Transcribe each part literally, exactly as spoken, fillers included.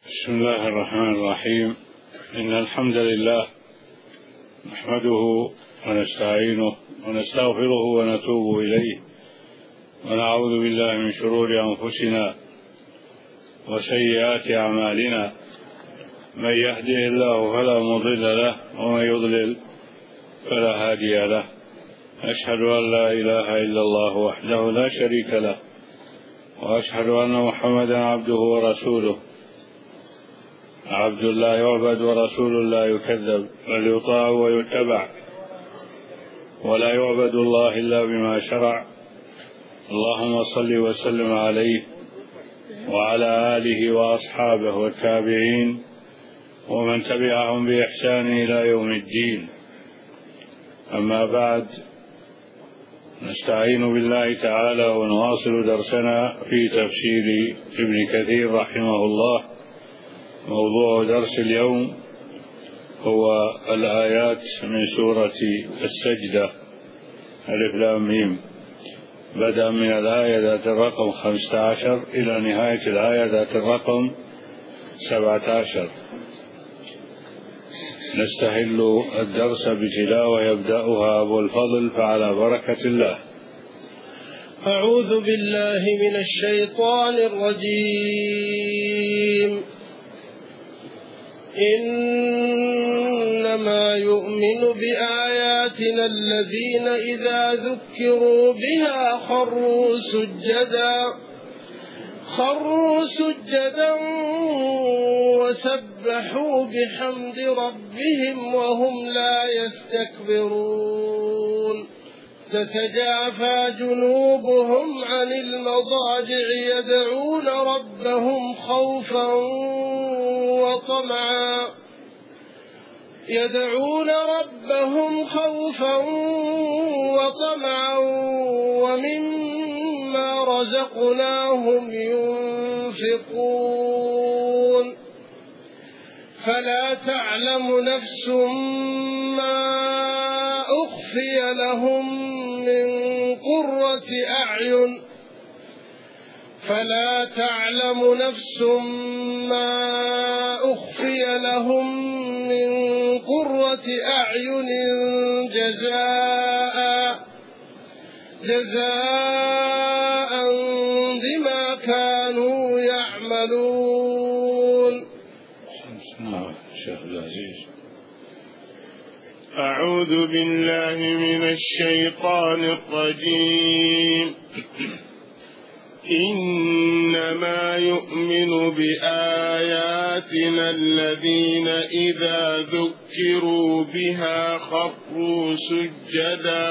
بسم الله الرحمن الرحيم. إن الحمد لله نحمده ونستعينه ونستغفره ونتوب إليه، ونعوذ بالله من شرور أنفسنا وسيئات أعمالنا. من يهده الله فلا مضل له، ومن يضلل فلا هادي له. أشهد أن لا إله إلا الله وحده لا شريك له، وأشهد أن محمدا عبده ورسوله، عبد الله يعبد ورسول لا يكذب، بل يطاع ويتبع، ولا يعبد الله إلا بما شرع. اللهم صل وسلم عليه وعلى آله وأصحابه والتابعين ومن تبعهم بإحسان إلى يوم الدين. أما بعد، نستعين بالله تعالى ونواصل درسنا في تفسير ابن كثير رحمه الله. موضوع درس اليوم هو الآيات من سورة السجدة، ألف لام ميم، بدءا من الآية ذات الرقم خمسة عشر إلى نهاية الآية ذات الرقم سبعة عشر. نستهل الدرس بتلاوة يبدأها أبو الفضل، فعلى بركة الله. أعوذ بالله من الشيطان الرجيم. إنما يؤمن بآياتنا الذين إذا ذكروا بها خروا سجدا خروا سجدا وسبحوا بحمد ربهم وهم لا يستكبرون. تتجافى جنوبهم عن المضاجع يدعون ربهم خوفا وطمعا يدعون ربهم خوفا وطمعا ومما رزقناهم ينفقون. فلا تعلم نفس ما أخفي لهم من قرة أعين فلا تعلم نفس ما أخفي لهم من قرة أعين جزاء جزاء بما كانوا يعملون. أعوذ بالله من الشيطان الرجيم. إنما يؤمن بآياتنا الذين إذا ذكروا بها خروا سجدا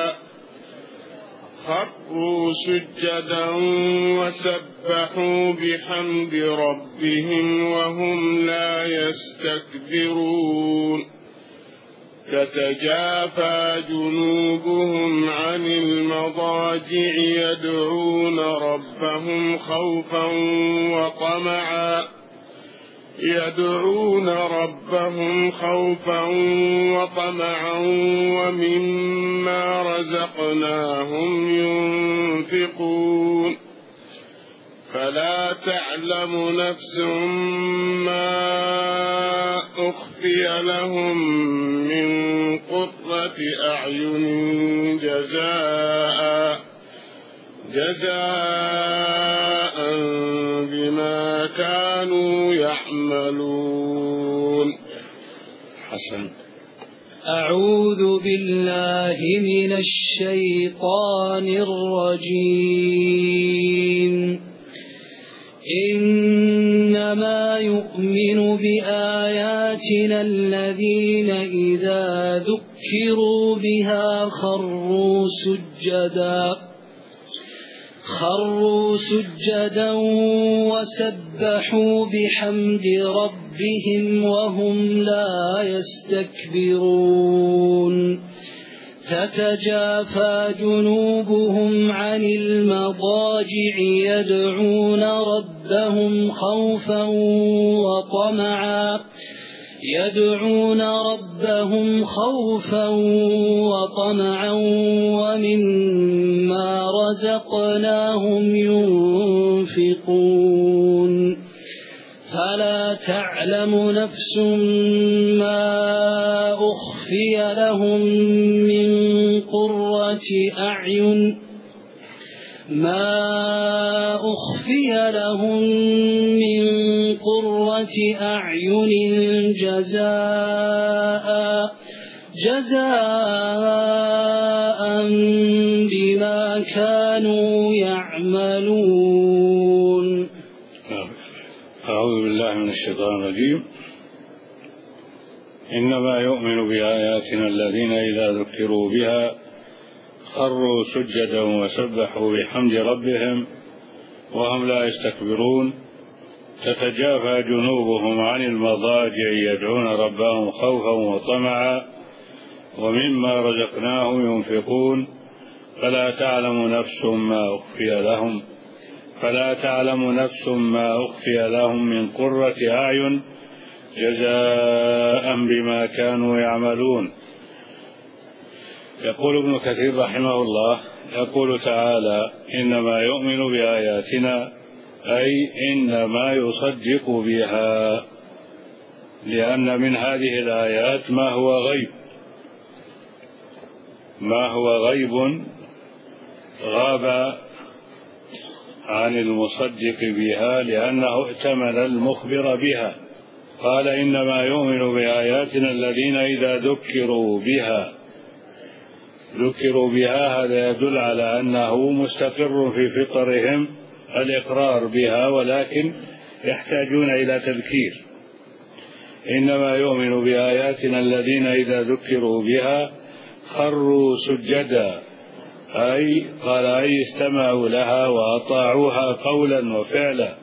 خروا سجدا وسبحوا بحمد ربهم وهم لا يستكبرون. تتجافى جنوبهم عن المضاجع يدعون ربهم خوفا وطمعا يدعون ربهم خوفا وطمعا ومما رزقناهم ينفقون. فلا تعلم نفس ما أخفي لهم من قرة أعين جزاء جزاء بما كانوا يعملون. حسن. أعوذ بالله من الشيطان الرجيم. إنما يؤمن بآياتنا الذين إذا ذكروا بها خروا سجدا خروا سجدا وسبحوا بحمد ربهم وهم لا يستكبرون. تتجافى جنوبهم عن المضاجع يدعون ربهم خوفا وطمعا يدعون ربهم خوفا وطمعا ومما رزقناهم ينفقون. فلا تعلم نفس ما أخفي لهم من قرة أعين ما أخفي لهم من قرة أعين جزاء جزاء بما كانوا يعملون. أعوذ بالله من الشيطان الرجيم. إنما يؤمن بآياتنا الذين إذا ذكروا بها خروا سجدا وسبحوا بحمد ربهم وهم لا يستكبرون تتجافى جنوبهم عن المضاجع يدعون ربهم خوفا وطمعا ومما رزقناهم ينفقون فلا تعلم نفس ما أخفي لهم فلا تعلم نفس ما أخفي لهم من قرة أعين جزاء بما كانوا يعملون. يقول ابن كثير رحمه الله يقول تعالى إنما يؤمن بآياتنا أي إنما يصدق بها، لأن من هذه الآيات ما هو غيب ما هو غيب غاب عن المصدق بها لأنه ائتمن المخبر بها. قال إنما يؤمن بآياتنا الذين إذا ذكروا بها ذكروا بها، هذا يدل على أنه مستقر في فطرهم الإقرار بها ولكن يحتاجون إلى تذكير. إنما يؤمن بآياتنا الذين إذا ذكروا بها خروا سجدا، أي قال أي استمعوا لها وأطاعوها قولا وفعلا،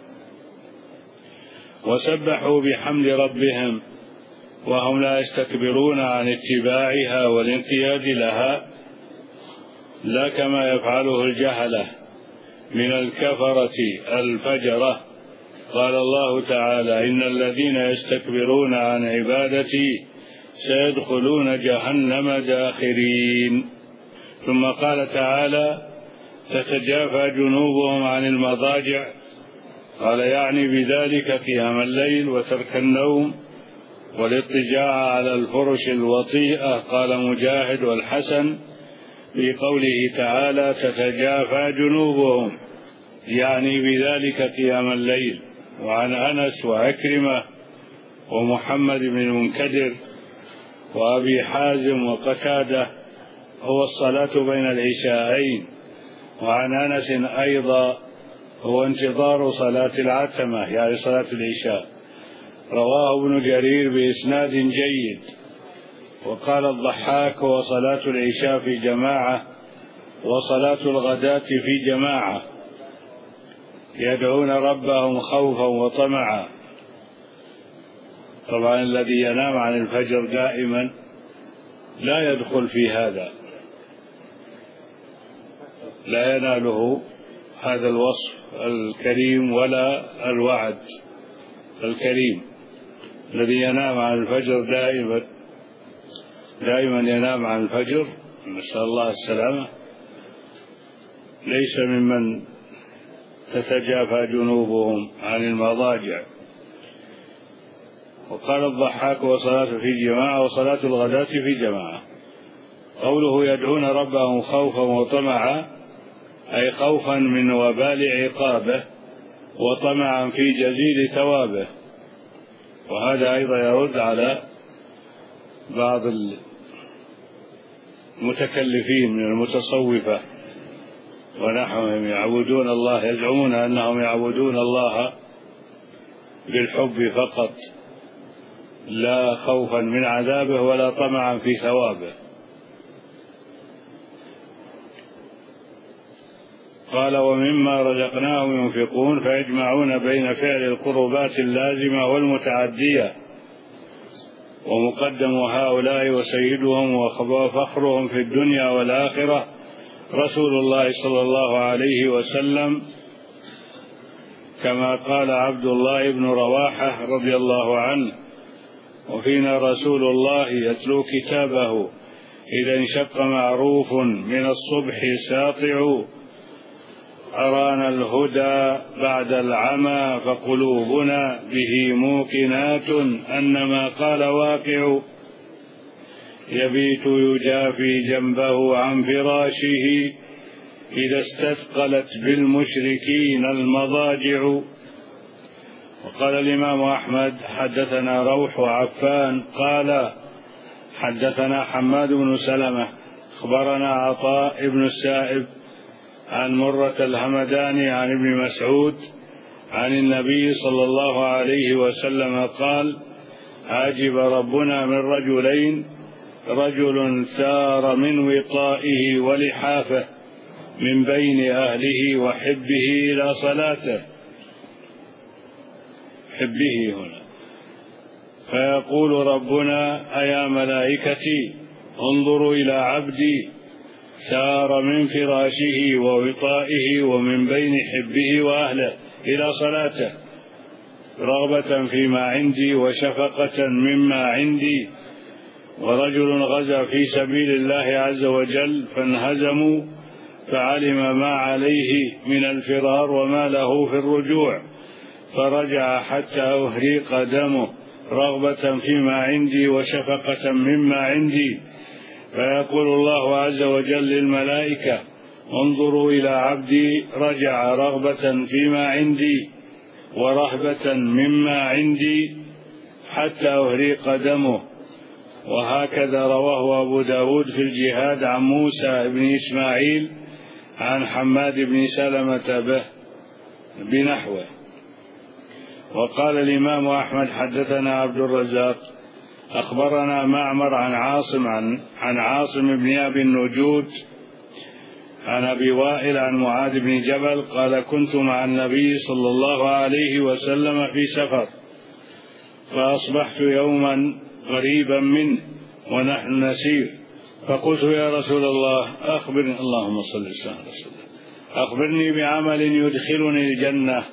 وسبحوا بحمد ربهم وهم لا يستكبرون عن اتباعها والانقياد لها، لا كما يفعله الجهلة من الكفرة الفجرة. قال الله تعالى إن الذين يستكبرون عن عبادتي سيدخلون جهنم داخرين. ثم قال تعالى تتجافى جنوبهم عن المضاجع، قال يعني بذلك قيام الليل وترك النوم والاضطجاع على الفرش الوطيئة. قال مجاهد والحسن في قوله تعالى تتجافى جنوبهم يعني بذلك قيام الليل. وعن أنس وعكرمة ومحمد بن المنكدر وأبي حازم وقتادة هو الصلاة بين العشاءين. وعن أنس أيضا هو انتظار صلاة العتمة يعني صلاة العشاء. رواه ابن جرير بإسناد جيد. وقال الضحاك هو صلاة العشاء في جماعة وصلاة الغداة في جماعة يدعون ربهم خوفا وطمعا. طبعا الذي ينام عن الفجر دائما لا يدخل في هذا، لا يناله هذا الوصف الكريم ولا الوعد الكريم. الذي ينام عن الفجر دائما دائما ينام عن الفجر نسأل الله السلامة ليس ممن تتجافى جنوبهم عن المضاجع. وقال الضحاك وصلاة في جماعة وصلاة الغداة في جماعة. قوله يدعون ربهم خوفا وطمعا أي خوفا من وبال عقابه وطمعا في جزيل ثوابه. وهذا أيضا يرد على بعض المتكلفين من المتصوفة ونحوهم يعبدون الله، يزعمون أنهم يعبدون الله بالحب فقط لا خوفا من عذابه ولا طمعا في ثوابه. قال ومما رزقناهم ينفقون فيجمعون بين فعل القربات اللازمة والمتعدية. ومقدم هؤلاء وسيدهم وفخرهم في الدنيا والآخرة رسول الله صلى الله عليه وسلم، كما قال عبد الله بن رواحة رضي الله عنه وفينا رسول الله يتلو كتابه إذا انشق معروف من الصبح ساطع أرانا الهدى بعد العمى فقلوبنا به موقنات أن ما قال واقع يبيت يجافي جنبه عن فراشه إذا استثقلت بالمشركين المضاجع. وقال الإمام أحمد حدثنا روح وعفان قال حدثنا حماد بن سلمة أخبرنا عطاء بن السائب عن مرة الهمداني عن ابن مسعود عن النبي صلى الله عليه وسلم قال عجب ربنا من رجلين رجل ثار من وطائه ولحافه من بين أهله وحبه إلى صلاته، حبه هنا، فيقول ربنا أيا ملائكتي انظروا إلى عبدي سار من فراشه ووطائه ومن بين حبه وأهله إلى صلاته رغبة فيما عندي وشفقة مما عندي. ورجل غزا في سبيل الله عز وجل فانهزموا فعلم ما عليه من الفرار وما له في الرجوع فرجع حتى أهريق دمه رغبة فيما عندي وشفقة مما عندي. فيقول الله عز وجل للملائكة انظروا إلى عبدي رجع رغبة فيما عندي ورهبة مما عندي حتى أهريق دمه. وهكذا رواه أبو داود في الجهاد عن موسى بن إسماعيل عن حماد بن سلمة به بنحوه. وقال الإمام أحمد حدثنا عبد الرزاق أخبرنا معمر عن عاصم عن, عن عاصم بن أبي النجود عن أبي وائل عن معاذ بن جبل قال كنت مع النبي صلى الله عليه وسلم في سفر فأصبحت يوما قريبا منه ونحن نسير فقلت يا رسول الله أخبرني اللهم صل وسلم على رسول الله أخبرني بعمل يدخلني الجنة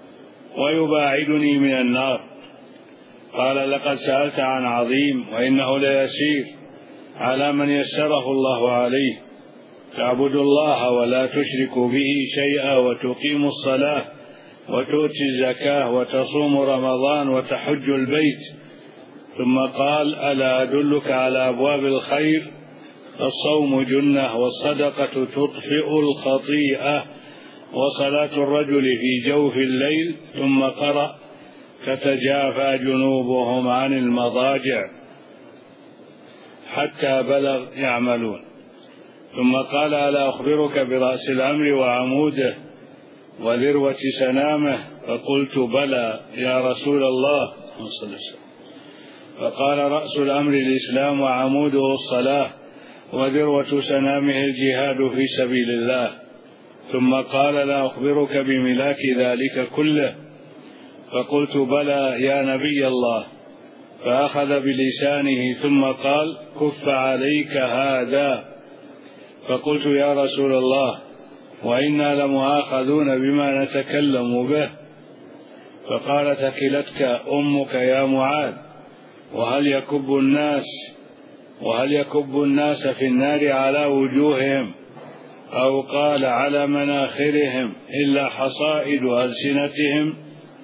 ويباعدني من النار. قال لقد سألت عن عظيم وإنه ليسير على من يسره الله عليه تعبد الله ولا تشرك به شيئا وتقيم الصلاة وتؤتي الزكاة وتصوم رمضان وتحج البيت. ثم قال ألا أدلك على أبواب الخير الصوم جنة والصدقة تطفئ الخطيئة وصلاة الرجل في جوف الليل. ثم قرأ تتجافى جنوبهم عن المضاجع حتى بلغ يعملون. ثم قال ألا أخبرك برأس الأمر وعموده وذروة سنامه فقلت بلى يا رسول الله. فقال رأس الأمر الإسلام وعموده الصلاة وذروة سنامه الجهاد في سبيل الله. ثم قال لا أخبرك بملاك ذلك كله فقلت بلى يا نبي الله. فأخذ بلسانه ثم قال كف عليك هذا. فقلت يا رسول الله وإنا لمؤاخذون بما نتكلم به. فقال ثكلتك أمك يا معاذ وهل يكب الناس وهل يكب الناس في النار على وجوههم أو قال على مناخرهم إلا حصائد ألسنتهم.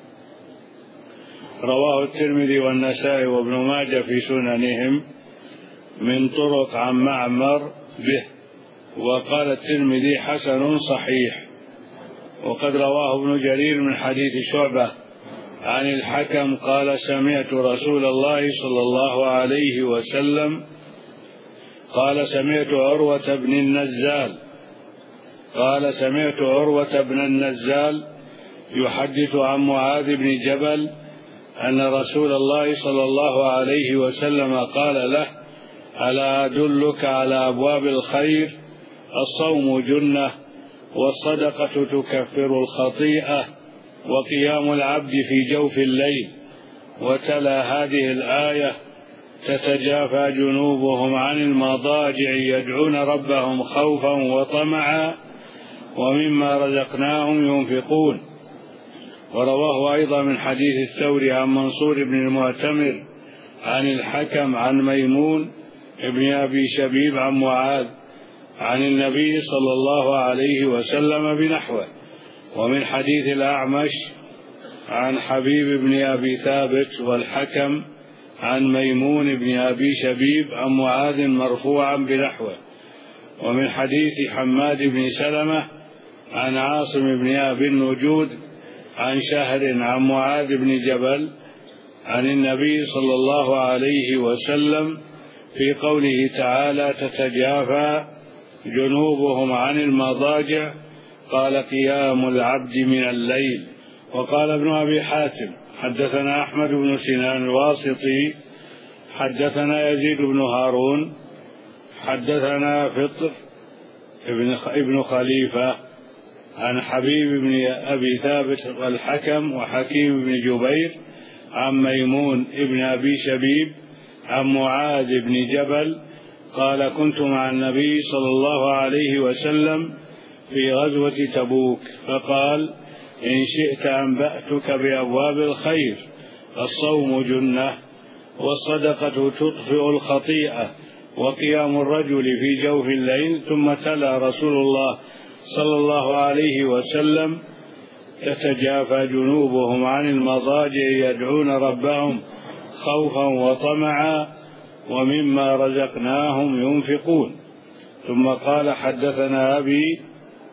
رواه الترمذي والنسائي وابن ماجه في سننهم من طرق عن معمر به. وقال الترمذي حسن صحيح. وقد رواه ابن جرير من حديث شعبة عن الحكم قال سمعت رسول الله صلى الله عليه وسلم قال سمعت عروة بن النزال قال سمعت عروة بن النزال يحدث عن معاذ بن جبل أن رسول الله صلى الله عليه وسلم قال له ألا أدلك على أبواب الخير الصوم جنة والصدقة تكفر الخطيئة وقيام العبد في جوف الليل. وتلا هذه الآية تتجافى جنوبهم عن المضاجع يدعون ربهم خوفا وطمعا ومما رزقناهم ينفقون. ورواه أيضا من حديث الثوري عن منصور بن المعتمر عن الحكم عن ميمون ابن أبي شبيب عن معاذ عن النبي صلى الله عليه وسلم بنحوه. ومن حديث الأعمش عن حبيب بن أبي ثابت والحكم عن ميمون بن أبي شبيب عن معاذ مرفوعا بنحوه. ومن حديث حماد بن سلمة عن عاصم بن أبي النجود عن شهر عن معاذ بن جبل عن النبي صلى الله عليه وسلم في قوله تعالى: تتجافى جنوبهم عن المضاجع، قال: قيام العبد من الليل. وقال ابن أبي حاتم: حدثنا أحمد بن سنان الواسطي حدثنا يزيد بن هارون حدثنا فطر ابن خليفة عن حبيب بن أبي ثابت والحكم وحكيم بن جبير عن ميمون ابن أبي شبيب عن معاذ بن جبل قال: كنت مع النبي صلى الله عليه وسلم في غزوة تبوك، فقال: إن شئت أنبأتك بأبواب الخير، الصوم جنة، والصدقة تطفئ الخطيئة، وقيام الرجل في جوف الليل. ثم تلا رسول الله صلى الله عليه وسلم: تتجافى جنوبهم عن المضاجع يدعون ربهم خوفا وطمعا ومما رزقناهم ينفقون. ثم قال: حدثنا أبي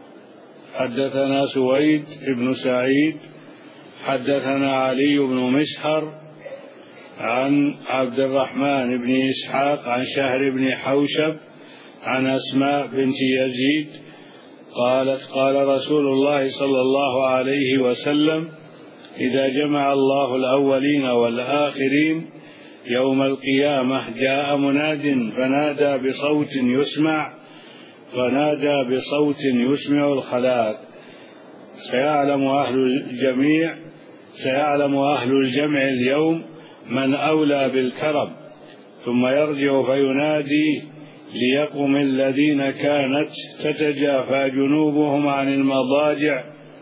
حدثنا سويد بن سعيد حدثنا علي بن مسحر عن عبد الرحمن بن إسحاق عن شهر بن حوشب عن أسماء بنت يزيد قالت: قال رسول الله صلى الله عليه وسلم: إذا جمع الله الأولين والآخرين يوم القيامة جاء مناد فنادى بصوت يسمع فنادى بصوت يسمع الخلائق: سيعلم أهل الجميع سيعلم أهل الجمع اليوم من أولى بالكرم. ثم يرجع فينادي: ليقم الذين كانت تتجافى جنوبهم عن المضاجع،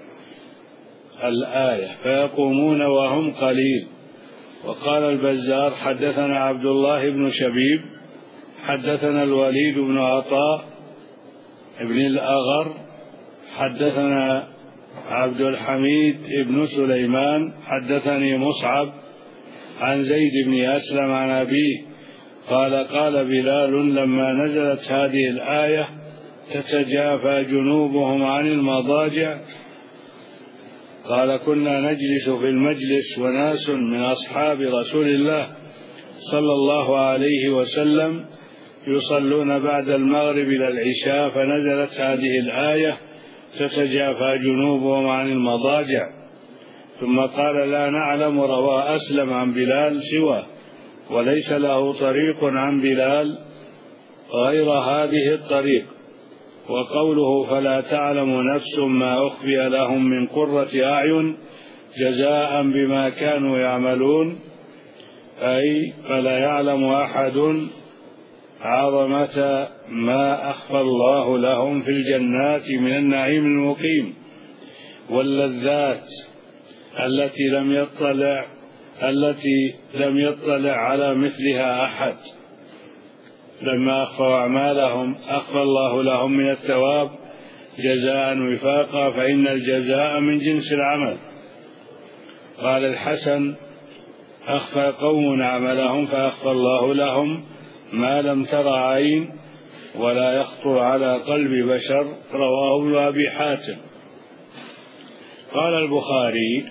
الآية، فيقومون وهم قليل. وقال البزار: حدثنا عبد الله بن شبيب حدثنا الوليد بن عطاء ابن الأغر حدثنا عبد الحميد بن سليمان حدثني مصعب عن زيد بن أسلم عن أبيه قال: قال بلال لما نزلت هذه الآية: تتجافى جنوبهم عن المضاجع، قال: كنا نجلس في المجلس وناس من أصحاب رسول الله صلى الله عليه وسلم يصلون بعد المغرب إلى العشاء، فنزلت هذه الآية: تتجافى جنوبهم عن المضاجع. ثم قال: لا نعلم روى أسلم عن بلال سوى، وليس له طريق عن بلال غير هذه الطريق. وقوله: فلا تعلم نفس ما أخفي لهم من قرة أعين جزاء بما كانوا يعملون، أي فلا يعلم أحد عظمة ما أخفى الله لهم في الجنات من النعيم المقيم واللذات التي لم يطلع التي لم يطلع على مثلها أحد. لما أخفوا أعمالهم أخفى الله لهم من الثواب جزاء وفاقا، فإن الجزاء من جنس العمل. قال الحسن: أخفى قوم عملهم فأخفى الله لهم ما لم تر عين ولا يخطر على قلب بشر. رواه ابن أبي حاتم. قال البخاري: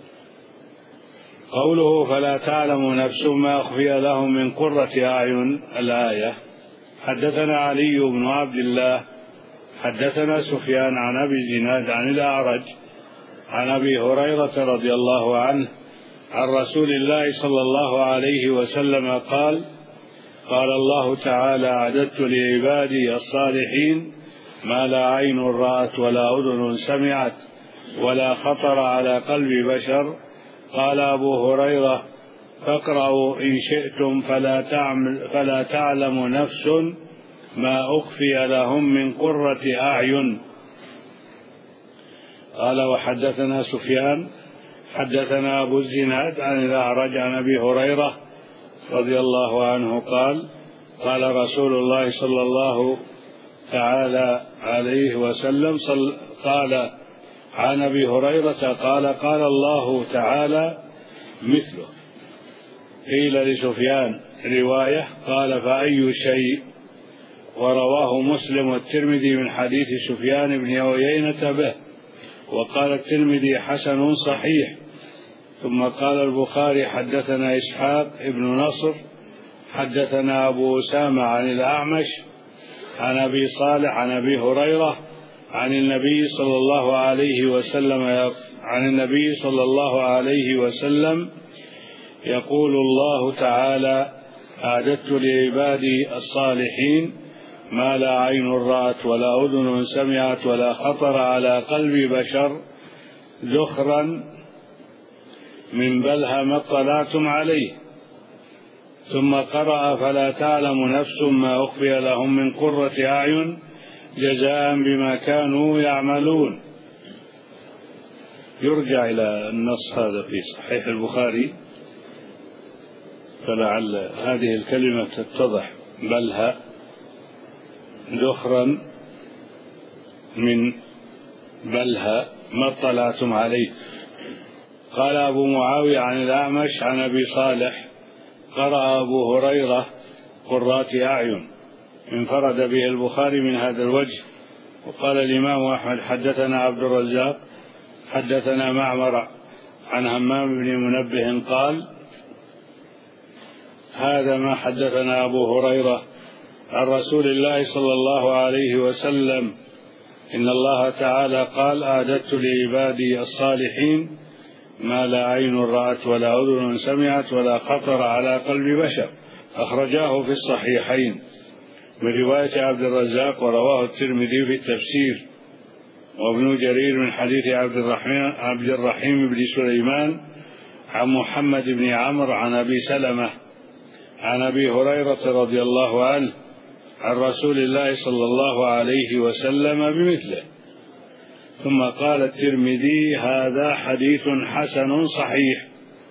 قوله: فلا تعلم نفس ما أخفي لهم من قرة أعين، الآية. حدثنا علي بن عبد الله حدثنا سفيان عن أبي الزناد عن الأعرج عن أبي هريرة رضي الله عنه عن رسول الله صلى الله عليه وسلم قال: قال الله تعالى: أعددت لعبادي الصالحين ما لا عين رأت ولا أذن سمعت ولا خطر على قلب بشر. قال أبو هريرة: فاقرأوا إن شئتم فلا, تعمل فلا تعلم نفس ما أخفي لهم من قرة أعين. قال: وحدثنا سفيان حدثنا أبو الزناد عن الأعرج عن أبي هريرة رضي الله عنه قال: قال رسول الله صلى الله تعالى عليه وسلم صل قال عن أبي هريرة قال قال الله تعالى مثله. قيل لسفيان رواية قال فأي شيء؟ ورواه مسلم والترمذي من حديث سفيان بن عيينة به، وقال الترمذي حسن صحيح. ثم قال البخاري حدثنا إسحاق ابن نصر حدثنا أبو أسامة عن الأعمش عن أبي صالح عن أبي هريرة عن النبي صلى الله عليه وسلم عن النبي صلى الله عليه وسلم يقول الله تعالى أعددت لعبادي الصالحين ما لا عين رأت ولا أذن سمعت ولا خطر على قلب بشر ذخرا من بلها ما اطلعتم عليه. ثم قرأ فلا تعلم نفس ما أخفي لهم من قرة أعين جزاء بما كانوا يعملون. يرجع إلى النص هذا في صحيح البخاري، فلعل هذه الكلمة تتضح. بلها ذخرا من بلها ما اطلعتم عليه. قال أبو معاوية عن الأعمش عن أبي صالح قرأ أبو هريرة قرات أعين، انفرد به البخاري من هذا الوجه. وقال الإمام أحمد حدثنا عبد الرزاق حدثنا معمر عن همام بن منبه قال هذا ما حدثنا أبو هريرة عن رسول الله صلى الله عليه وسلم إن الله تعالى قال أعددت لعبادي الصالحين ما لا عين رأت ولا أذن سمعت ولا خطر على قلب بشر. أخرجاه في الصحيحين من رواية عبد الرزاق، ورواه الترمذي في التفسير، وابن جرير من حديث عبد الرحيم, عبد الرحيم بن سليمان عن محمد بن عمرو عن أبي سلمة عن أبي هريرة رضي الله عنه عن رسول الله صلى الله عليه وسلم بمثله. ثم قال الترمذي هذا حديث حسن صحيح.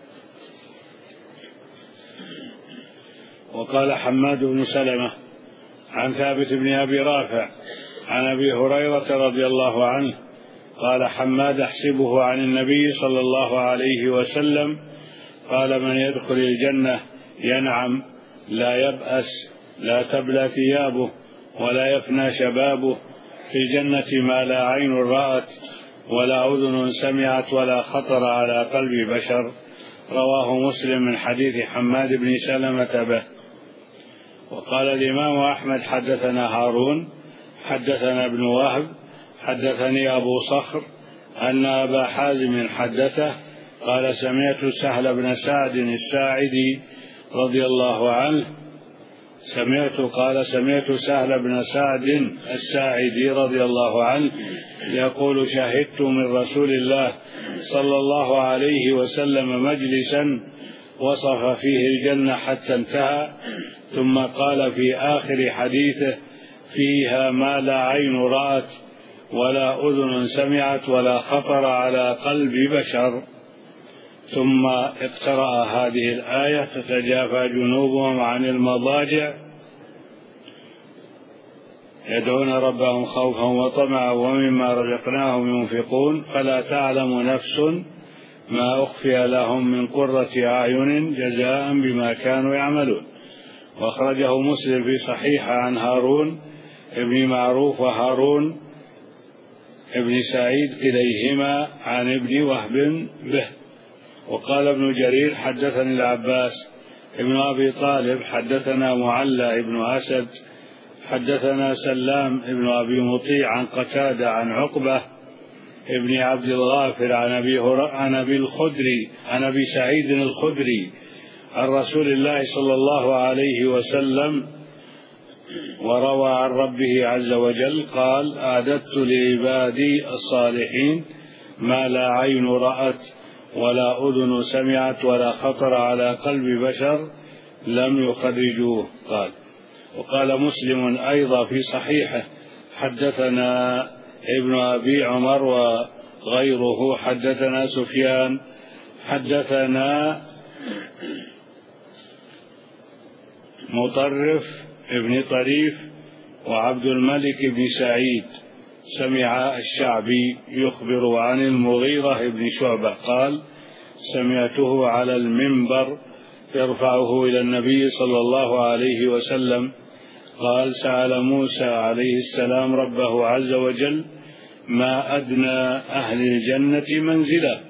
وقال حماد بن سلمة عن ثابت بن أبي رافع عن أبي هريرة رضي الله عنه قال حماد أحسبه عن النبي صلى الله عليه وسلم قال من يدخل الجنة ينعم لا يبأس لا تبلى ثيابه ولا يفنى شبابه في الجنة ما لا عين رأت ولا أذن سمعت ولا خطر على قلب بشر. رواه مسلم من حديث حماد بن سلمة به. وقال الإمام أحمد حدثنا هارون حدثنا ابن وهب حدثني أبو صخر أن أبا حازم حدثه قال سمعت سهل بن سعد الساعدي رضي الله عنه سمعت قال سمعت سهل بن سعد الساعدي رضي الله عنه يقول شهدت من رسول الله صلى الله عليه وسلم مجلسا وصف فيه الجنة حتى انتهى، ثم قال في آخر حديثه فيها ما لا عين رأت ولا أذن سمعت ولا خطر على قلب بشر. ثم اقترأ هذه الآية تتجافى جنوبهم عن المضاجع يدعون ربهم خوفا وطمعا ومما رزقناهم ينفقون فلا تعلم نفس ما أخفي لهم من قرة أعين جزاء بما كانوا يعملون. وأخرجه مسلم في صحيح عن هارون ابن معروف وهارون ابن سعيد كليهما عن ابن وهب به. وقال ابن جرير حدثني العباس ابن أبي طالب حدثنا معلى ابن أسد حدثنا سلام ابن أبي مطيع عن قتادة عن عقبة ابن عبد الغافر عن أبي عن أبي الخدري عن أبي سعيد الخدري عن رسول الله صلى الله عليه وسلم وروى عن ربه عز وجل قال أعددت لعبادي الصالحين ما لا عين رأت ولا أذن سمعت ولا خطر على قلب بشر لم يخرجوه. قال وقال مسلم أيضا في صحيحه حدثنا ابن أبي عمر وغيره حدثنا سفيان حدثنا مطرف ابن طريف وعبد الملك بن سعيد سمع الشعبي يخبر عن المغيرة بن شعبة قال: سمعته على المنبر يرفعه إلى النبي صلى الله عليه وسلم قال: سأل موسى عليه السلام ربه عز وجل: ما أدنى أهل الجنة منزلة؟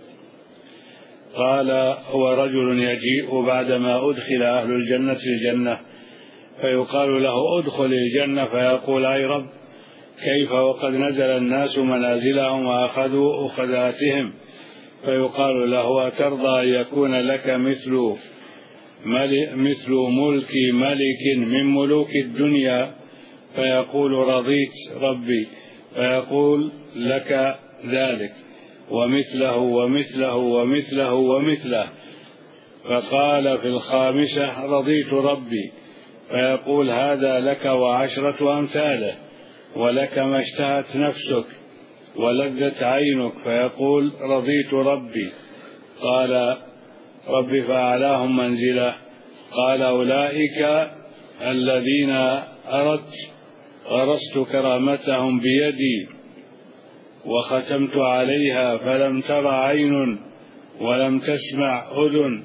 قال: هو رجل يجيء بعدما أدخل أهل الجنة الجنة فيقال له: أدخل الجنة، فيقول: أي رب، كيف وقد نزل الناس منازلهم وأخذوا أخذاتهم؟ فيقال له: أترضى أن يكون لك مثل مثل ملك ملك من ملوك الدنيا؟ فيقول: رضيت ربي. فيقول: لك ذلك ومثله ومثله ومثله ومثله. فقال في الخامسة: رضيت ربي. فيقول: هذا لك وعشرة أمثاله، ولك ما اشتهت نفسك ولذت عينك. فيقول: رضيت ربي. قال: رب فأعلاهم منزلة. قال: أولئك الذين أردت غرست كرامتهم بيدي وختمت عليها فلم تر عين ولم تسمع أذن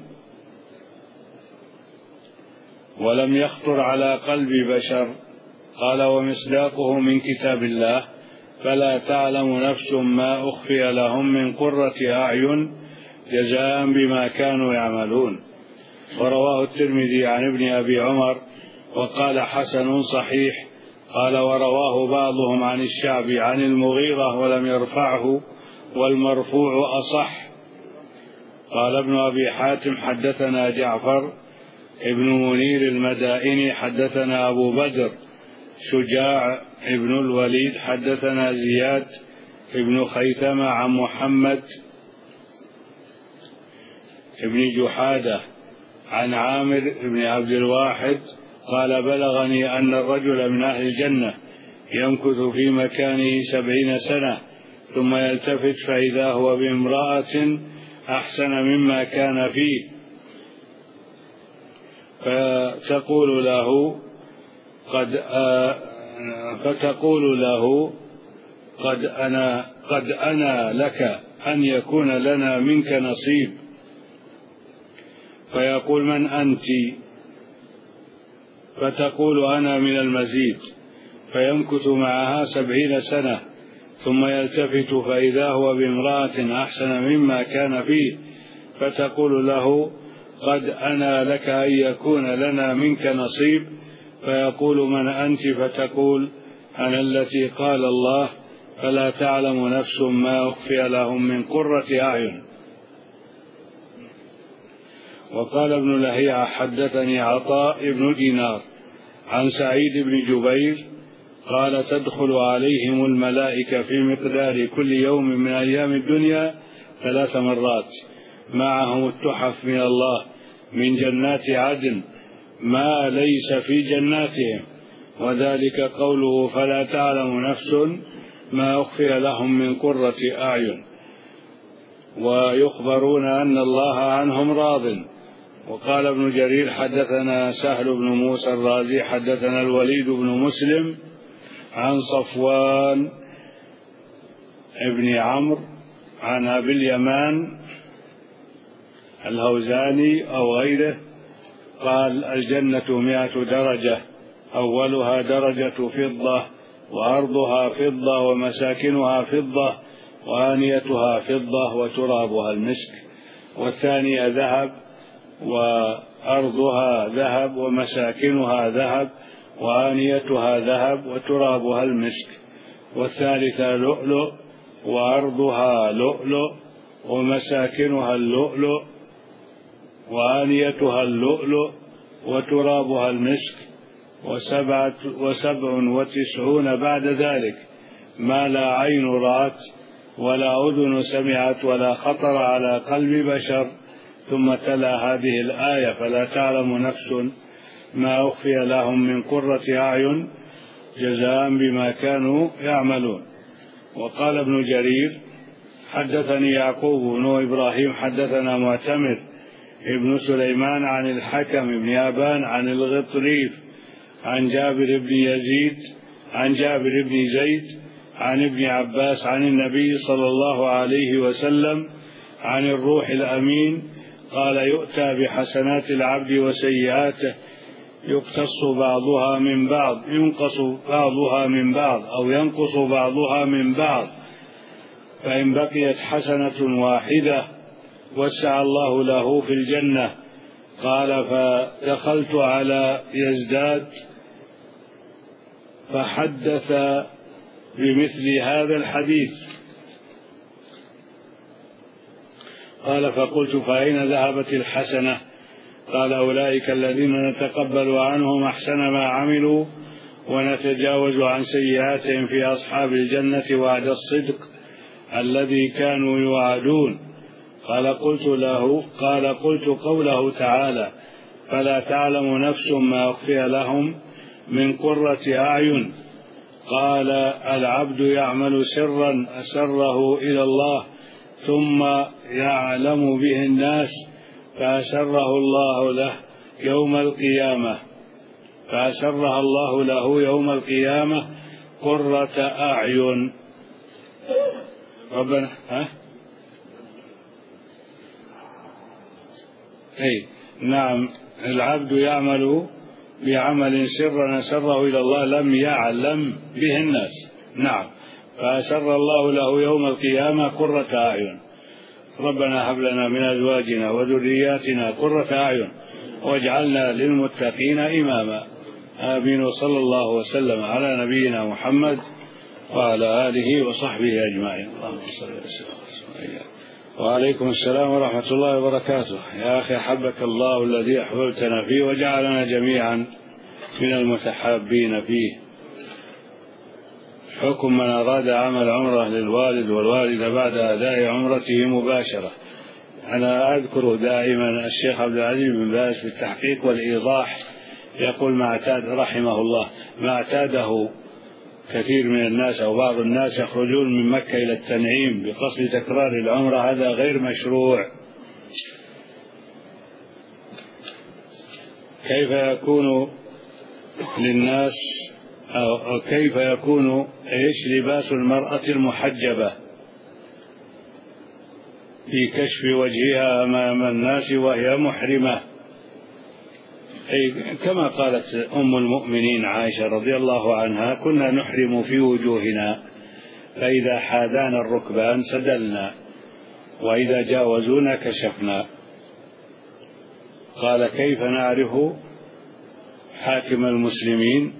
ولم يخطر على قلب بشر. قال: ومصداقه من كتاب الله: فلا تعلم نفس ما أخفي لهم من قرة أعين جزاء بما كانوا يعملون. ورواه الترمذي عن ابن أبي عمر وقال: حسن صحيح. قال: ورواه بعضهم عن الشعبي عن المغيرة ولم يرفعه، والمرفوع أصح. قال ابن أبي حاتم: حدثنا جعفر ابن منير المدائني حدثنا أبو بدر شجاع ابن الوليد حدثنا زياد ابن خيثمة عن محمد ابن جحادة عن عامر ابن عبد الواحد قال: بلغني أن الرجل من أهل الجنة يمكث في مكانه سبعين سنة ثم يلتفت فإذا هو بامرأة أحسن مما كان فيه، فتقول له قد آه فتقول له قد أنا قد أنا لك أن يكون لنا منك نصيب. فيقول: من أنت؟ فتقول: أنا من المزيد. فيمكث معها سبعين سنة ثم يلتفت فإذا هو بامرأة أحسن مما كان فيه، فتقول له: قد أنا لك أن يكون لنا منك نصيب. فيقول: من أنت؟ فتقول: أنا التي قال الله: فلا تعلم نفس ما أخفي لهم من قرة أعين. وقال ابن لهيعة: حدثني عطاء بن دينار عن سعيد بن جبير قال: تدخل عليهم الملائكة في مقدار كل يوم من أيام الدنيا ثلاث مرات، معهم التحف من الله من جنات عدن ما ليس في جناتهم، وذلك قوله: فلا تعلم نفس ما أخفي لهم من قرة أعين، ويخبرون أن الله عنهم راض. وقال ابن جرير: حدثنا سهل بن موسى الرازي حدثنا الوليد بن مسلم عن صفوان ابن عمرو عن أبي اليمان الهوزاني أو غيره قال: الجنة مئة درجة، أولها درجة فضة، وأرضها فضة، ومساكنها فضة، وآنيتها فضة، وترابها المسك. والثانية ذهب، وأرضها ذهب، ومساكنها ذهب، وآنيتها ذهب، وترابها المسك. والثالثة لؤلؤ، وأرضها لؤلؤ، ومساكنها اللؤلؤ، وآنيتها اللؤلؤ، وترابها المسك. وسبعة وسبع وتسعون بعد ذلك ما لا عين رأت ولا أذن سمعت ولا خطر على قلب بشر. ثم تلا هذه الآية: فلا تعلم نفس ما أخفي لهم من قرة أعين جزاء بما كانوا يعملون. وقال ابن جرير: حدثني يعقوب بن إبراهيم حدثنا معتمر ابن سليمان عن الحكم بن أبان عن الغطريف عن جابر بن يزيد عن جابر بن زيد عن ابن عباس عن النبي صلى الله عليه وسلم عن الروح الأمين قال يؤتى بحسنات العبد وسيئاته يقتص بعضها من بعض ينقص بعضها من بعض أو ينقص بعضها من بعض، فإن بقيت حسنة واحدة وسع الله له في الجنة. قال فدخلت على يزداد فحدث بمثل هذا الحديث. قال فقلت فأين ذهبت الحسنة؟ قال أولئك الذين نتقبل عنهم أحسن ما عملوا ونتجاوز عن سيئاتهم في أصحاب الجنة وعد الصدق الذي كانوا يوعدون. قال قلت له قال قلت قوله تعالى فلا تعلم نفس ما أخفي لهم من قرة أعين. قال العبد يعمل سرا أسره إلى الله ثم يعلم به الناس فأسره الله له يوم القيامة فأسرها الله له يوم القيامة قرة أعين. ربنا ها أي نعم، العبد يعمل بعمل سرا أسره إلى الله لم يعلم به الناس. نعم، فأسر الله له يوم القيامة قرة أعين. ربنا هب لنا من أزواجنا وذرياتنا قرة أعين واجعلنا للمتقين إماما. آمين. وصلى الله وسلم على نبينا محمد وعلى آله وصحبه أجمعين. اللهم صل وسلم. وعليكم السلام ورحمة الله وبركاته. يا أخي حبك الله الذي أحببتنا فيه وجعلنا جميعا من المتحابين فيه. حكم من أراد عمل عمرة للوالد والوالدة بعد أداء عمرته مباشرة. أنا أذكر دائما الشيخ عبد العزيز بن باز في التحقيق والإيضاح يقول ما اعتاد رحمه الله ما اعتاده كثير من الناس أو بعض الناس يخرجون من مكة إلى التنعيم بقصد تكرار العمرة، هذا غير مشروع. كيف يكون للناس أو كيف يكون إيش لباس المرأة المحجبة في كشف وجهها أمام الناس وهي محرمة؟ أي كما قالت أم المؤمنين عائشة رضي الله عنها كنا نحرم في وجوهنا فإذا حاذانا الركبان سدلنا وإذا جاوزونا كشفنا. قال كيف نعرف حاكم المسلمين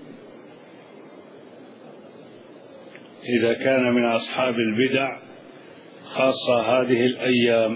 إذا كان من أصحاب البدع خاصة هذه الأيام؟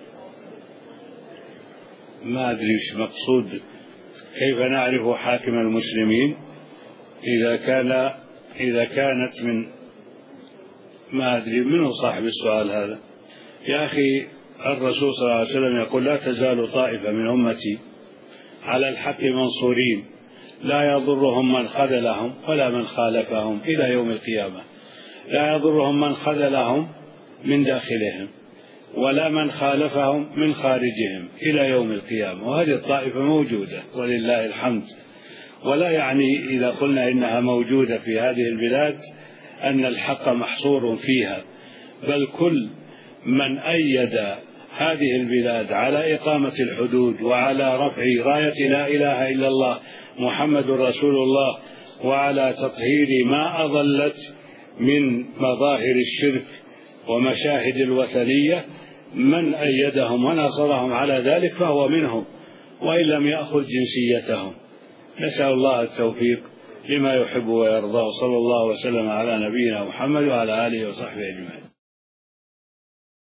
ما أدري إيش مقصود كيف نعرف حاكم المسلمين إذا كان إذا كانت من ما أدري منه صاحب السؤال هذا. يا أخي الرسول صلى الله عليه وسلم يقول لا تزال طائفة من أمتي على الحق منصورين لا يضرهم من خذلهم ولا من خالفهم إلى يوم القيامة. لا يضرهم من خذلهم من داخلهم ولا من خالفهم من خارجهم إلى يوم القيامة. وهذه الطائفة موجودة ولله الحمد. ولا يعني إذا قلنا إنها موجودة في هذه البلاد أن الحق محصور فيها، بل كل من أيد هذه البلاد على إقامة الحدود وعلى رفع راية لا إله إلا الله محمد رسول الله وعلى تطهير ما أضلت من مظاهر الشرك ومشاهد الوثنية، من أيدهم ونصرهم على ذلك فهو منهم وإن لم يأخذ جنسيتهم. نسأل الله التوفيق لما يحب ويرضى. صلى الله وسلم على نبينا محمد وعلى آله وصحبه أجمعين.